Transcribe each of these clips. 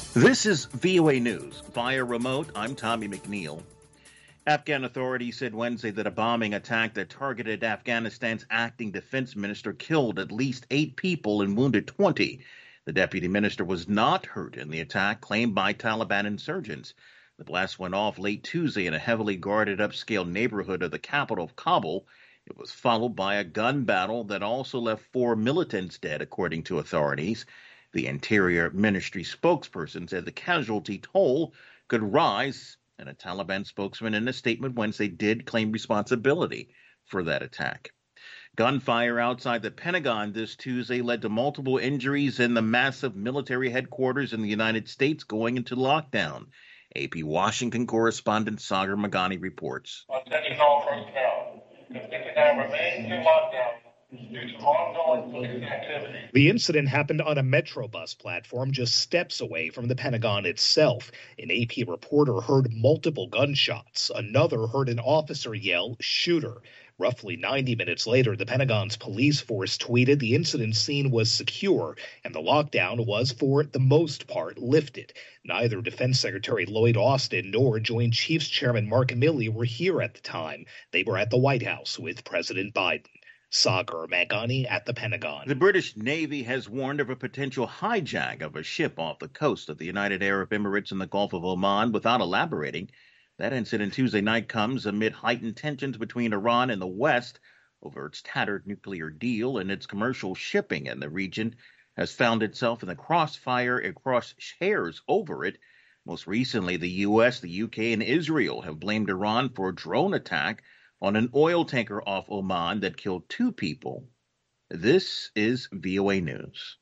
This is VOA News. Via remote, I'm Tommy McNeil. Afghan authorities said Wednesday that a bombing attack that targeted Afghanistan's acting defense minister killed at least 8 people and wounded 20. The deputy minister was not hurt in the attack claimed by Taliban insurgents. The blast went off late Tuesday in a heavily guarded upscale neighborhood of the capital of Kabul. It was followed by a gun battle that also left 4 militants dead, according to authorities. The Interior Ministry spokesperson said the casualty toll could rise, and a Taliban spokesman in a statement Wednesday did claim responsibility for that attack. Gunfire outside the Pentagon this Tuesday led to multiple injuries in the massive military headquarters in the United States going into lockdown. AP Washington correspondent Sagar Magani reports. Sending call personnel. The Pentagon remains in lockdown due to ongoing police activity. The incident happened on a Metro bus platform just steps away from the Pentagon itself. An AP reporter heard multiple gunshots. Another heard an officer yell, "Shooter." Roughly 90 minutes later, the Pentagon's police force tweeted the incident scene was secure and the lockdown was, for the most part, lifted. Neither Defense Secretary Lloyd Austin nor Joint Chiefs Chairman Mark Milley were here at the time. They were at the White House with President Biden. Sagar Magani at the Pentagon. The British Navy has warned of a potential hijack of a ship off the coast of the United Arab Emirates in the Gulf of Oman without elaborating. That incident Tuesday night comes amid heightened tensions between Iran and the West over its tattered nuclear deal, and its commercial shipping in the region has found itself in the crossfire and crosshairs over it. Most recently, the U.S., the U.K., and Israel have blamed Iran for a drone attack on an oil tanker off Oman that killed 2 people. This is VOA News.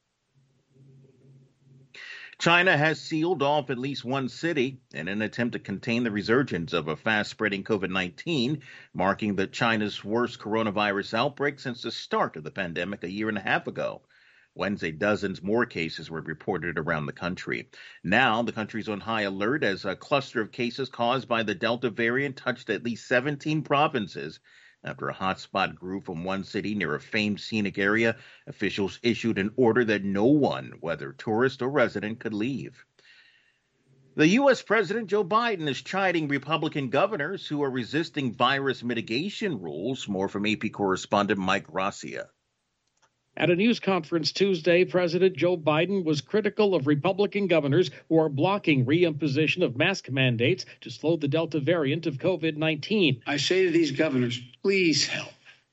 China has sealed off at least one city in an attempt to contain the resurgence of a fast-spreading COVID-19, marking China's worst coronavirus outbreak since the start of the pandemic a year and a half ago. Wednesday, dozens more cases were reported around the country. Now, the country's on high alert as a cluster of cases caused by the Delta variant touched at least 17 provinces. After a hotspot grew from one city near a famed scenic area, officials issued an order that no one, whether tourist or resident, could leave. The U.S. President Joe Biden is chiding Republican governors who are resisting virus mitigation rules. More from AP correspondent Mike Gracia. At a news conference Tuesday, President Joe Biden was critical of Republican governors who are blocking reimposition of mask mandates to slow the Delta variant of COVID-19. I say to these governors, please help.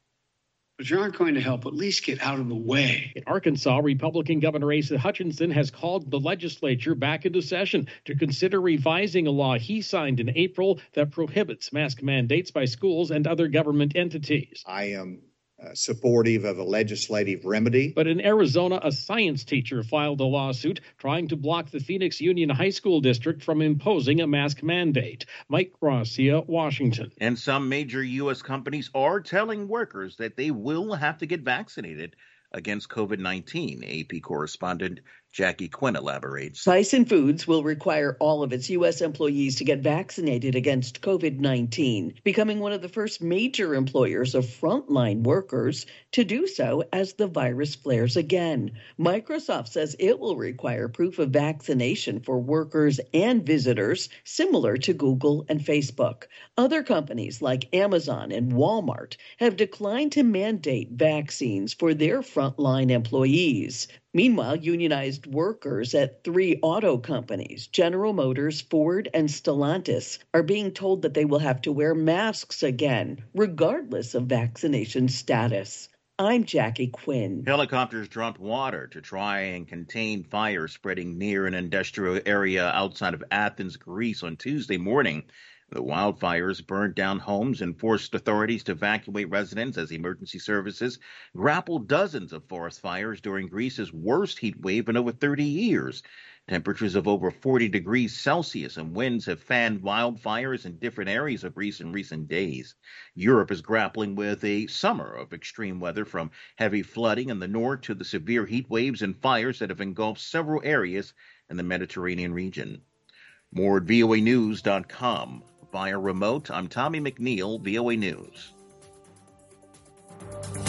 But you aren't going to help, at least get out of the way. In Arkansas, Republican Governor Asa Hutchinson has called the legislature back into session to consider revising a law he signed in April that prohibits mask mandates by schools and other government entities. I am supportive of a legislative remedy. But in Arizona, a science teacher filed a lawsuit trying to block the Phoenix Union High School District from imposing a mask mandate. Mike Gracia, Washington. And some major U.S. companies are telling workers that they will have to get vaccinated against COVID-19. AP correspondent Jackie Quinn elaborates. Tyson Foods will require all of its U.S. employees to get vaccinated against COVID-19, becoming one of the first major employers of frontline workers to do so as the virus flares again. Microsoft says it will require proof of vaccination for workers and visitors, similar to Google and Facebook. Other companies like Amazon and Walmart have declined to mandate vaccines for their frontline employees. Meanwhile, unionized workers at 3 auto companies, General Motors, Ford, and Stellantis, are being told that they will have to wear masks again, regardless of vaccination status. I'm Jackie Quinn. Helicopters dropped water to try and contain fire spreading near an industrial area outside of Athens, Greece on Tuesday morning. The wildfires burned down homes and forced authorities to evacuate residents as emergency services grappled dozens of forest fires during Greece's worst heat wave in over 30 years. Temperatures of over 40 degrees Celsius and winds have fanned wildfires in different areas of Greece in recent days. Europe is grappling with a summer of extreme weather, from heavy flooding in the north to the severe heat waves and fires that have engulfed several areas in the Mediterranean region. More at voanews.com. Via remote, I'm Tommy McNeil, VOA News.